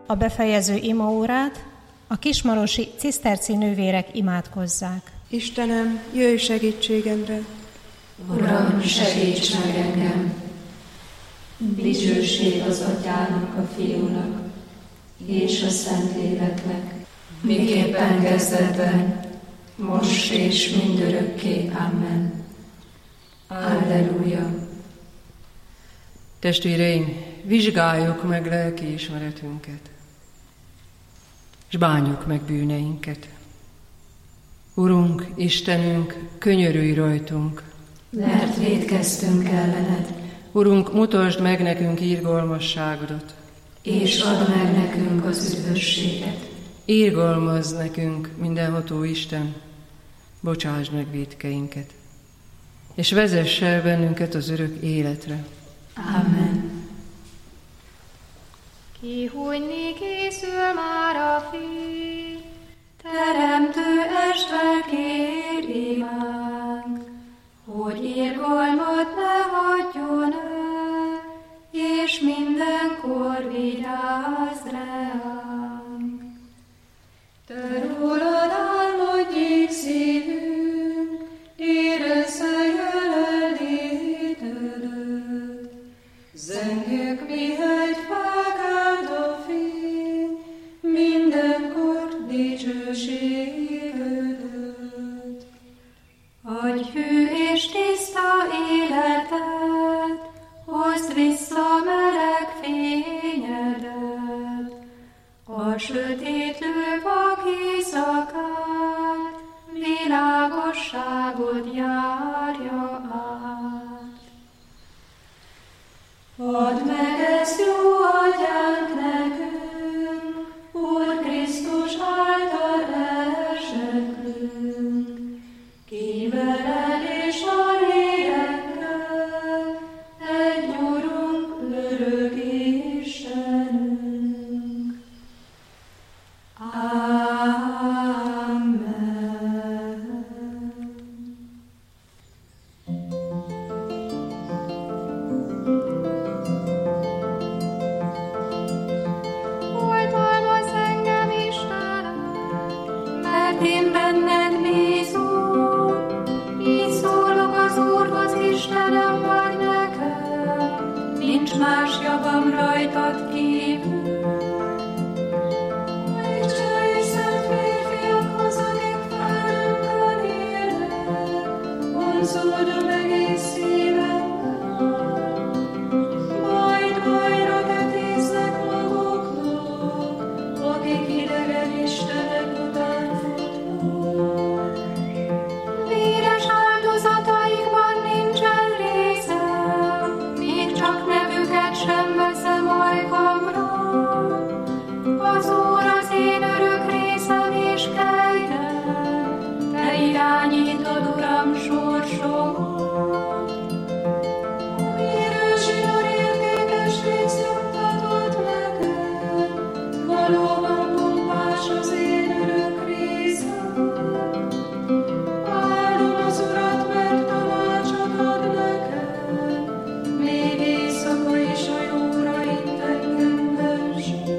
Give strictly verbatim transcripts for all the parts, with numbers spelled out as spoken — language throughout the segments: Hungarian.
A befejező imaórát a kismarosi ciszterci nővérek imádkozzák. Istenem, jöjj segítségemre! Uram, segíts meg engem! Dicsőség az Atyának, a Fiúnak és a Szentléleknek, miképpen kezdetben, most és mindörökké. Amen. Alleluja! Testvéreim, vizsgáljuk meg lelkiismeretünket, és bánjuk meg bűneinket. Urunk, Istenünk, könyörülj rajtunk, mert vétkeztünk ellened. Urunk, mutasd meg nekünk irgalmasságodat, és add meg nekünk az üdvösséget. Irgalmazz nekünk, mindenható Isten, bocsásd meg vétkeinket, és vezess el bennünket az örök életre. Amen. Kihújni készül már a fény, Teremtő Isten kér imánk, hogy irgalmat ne hagyjon el, és mindenkor vigyázz ránk. Te rólad álmodjék szívünk, érezze jelenlétedőt. Zengjük, mihegy felkelt a fény, mindenkor dicsőségedőt. Adj hű és tiszta életet, hozd vissza meleg fényedet, a sötétlő vak éjszakát, világosságot járja át. Add meg ezt, jó Atyánk, nekünk, Úr Krisztus által elsekünk, ki veled és a lélekkel, egy Urunk, örök Istenünk. Amen. oltalmazz engem, Istenem, Mert én benned bízom, így szólok az Úrhoz, Istenem vagy nekem, nincs más javam rajtad kívül. Isten és szent férfiakhoz, akik felőnkön élnek, vonzódom egész szívemmel, majd bajra tetéznek maguknak, akik idegen istenek után futnak. Véres áldozataikban nincsen részem, még csak nevüket sem veszem ajkamra. Az Úr az én örök részem és kegyem, te irányítod, Uram, sorsomat. Új zsinór értékes rész nyugtatott nekem, valóban pompás az én örök részem. Áldom az Urat, mert tanácsot ad nekem, még éjszaka is a jóra itt engem vezet.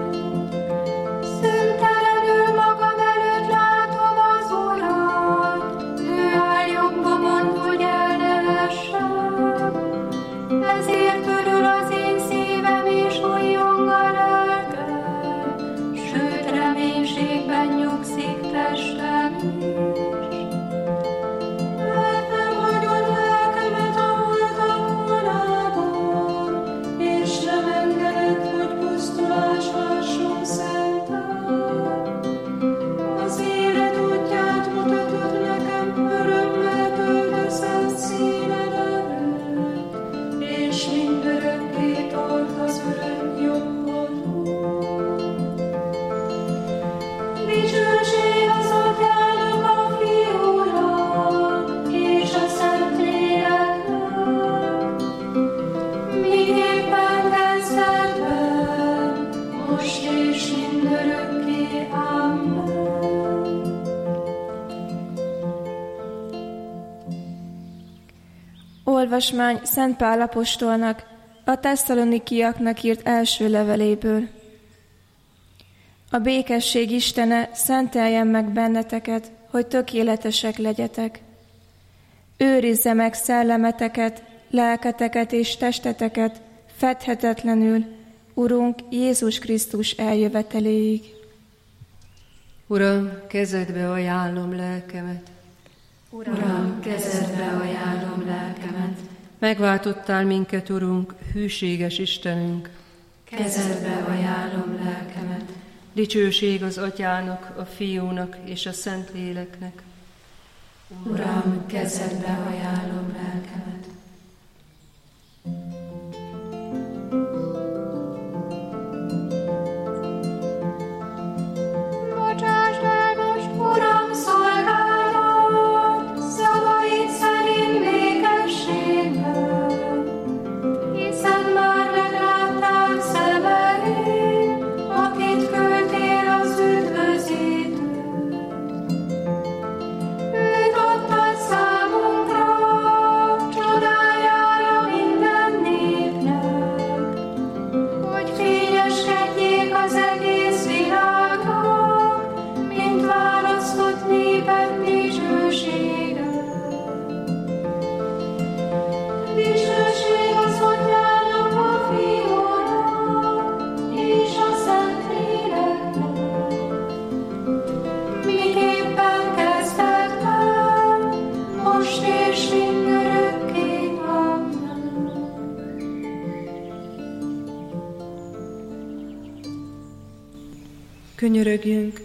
Szüntelenül magam előtt látom az Urat, ő áll jobbomon, hogy el ne essem. Ezért örül az én szívem és újjong a lelkem, sőt reménységben nyugszik testem is. Mert nem hagyod lelkemet a holtak vonában, és nem engeded, hogy pusztulás hasson szentel. Az élet útját mutatod nekem, örömmel töltözem színed előtt, és mindörökké tartasz örök jobbodon. Dicsőség az Atyának, a Fiúnak és a Szentléleknek, miképpen kezdetben, most és mindörökké. Amen. Olvasmány Szent Pál apostolnak a tesszalonikiaknak írt első leveléből. A békesség Istene szenteljen meg benneteket, hogy tökéletesek legyetek. Őrizze meg szellemeteket, lelketeket és testeteket fedhetetlenül, Urunk Jézus Krisztus eljöveteléig. Uram, kezedbe ajánlom lelkemet. Uram, kezedbe ajánlom lelkemet. Megváltottál minket, Urunk, hűséges Istenünk. Kezedbe ajánlom lelkemet. Dicsőség az Atyának, a Fiúnak és a Szentléleknek. Uram, kezedbe ajánlom lelkemet. Bocsásd el most, Uram, szolgálat, szavaid szerint békességgel, hiszen már megláttál szemeid, akit küldtél az üdvözítőt. Őt adtad számunkra, csodájára minden népnek, hogy fényeskedjék az egész világnak, mint választott népek dicsősége. Dicsőség az Atyának, a Fiúnak és a Szentléleknek, miképpen kezdetben, most és mindörökké. Amen. Könyörögjünk!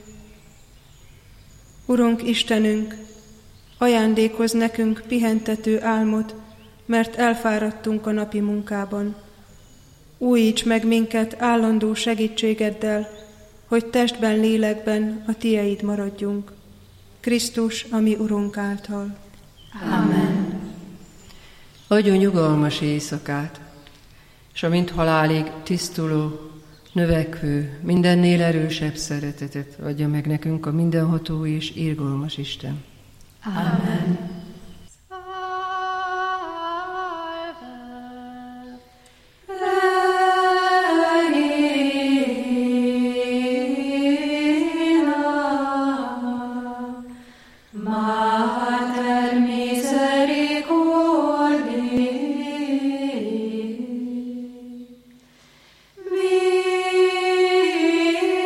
Urunk Istenünk, ajándékozz nekünk pihentető álmot, mert elfáradtunk a napi munkában. Újíts meg minket állandó segítségeddel, hogy testben, lélekben a Tieid maradjunk. Krisztus, a mi Urunk által. Amen. Adjon nyugalmas éjszakát, és a mint halálig tisztuló, növekvő, mindennél erősebb szeretetet adja meg nekünk a mindenható és irgalmas Isten. Amen. Mater misericordiae,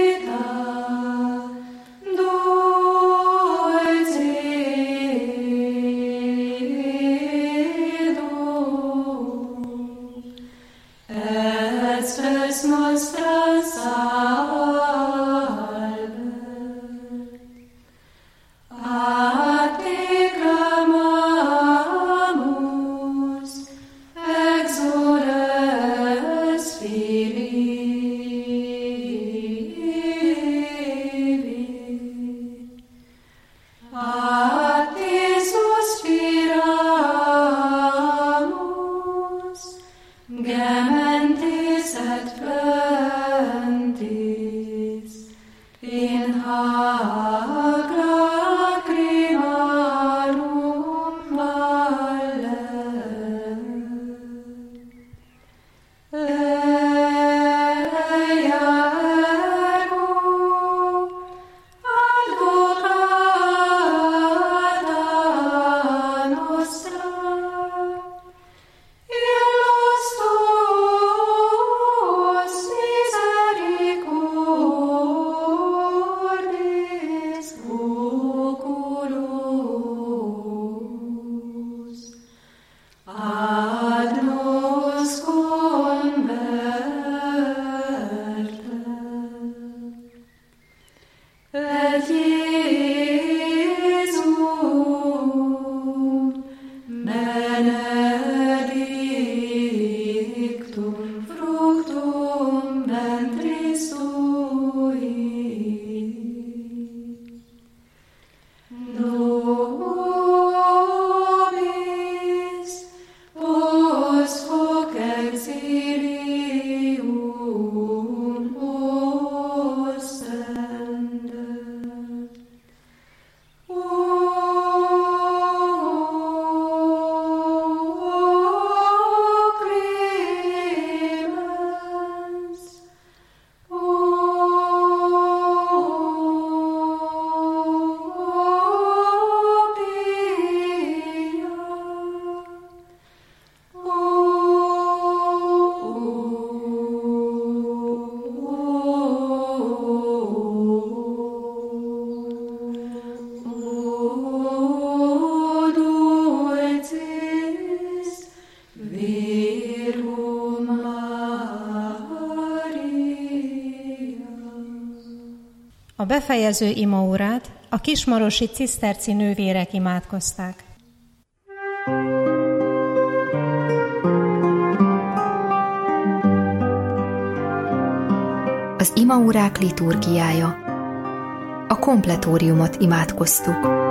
vita dulcis A befejező imaórát a kismarosi ciszterci nővérek imádkozták. Az imaórák liturgiája. A kompletóriumot imádkoztuk.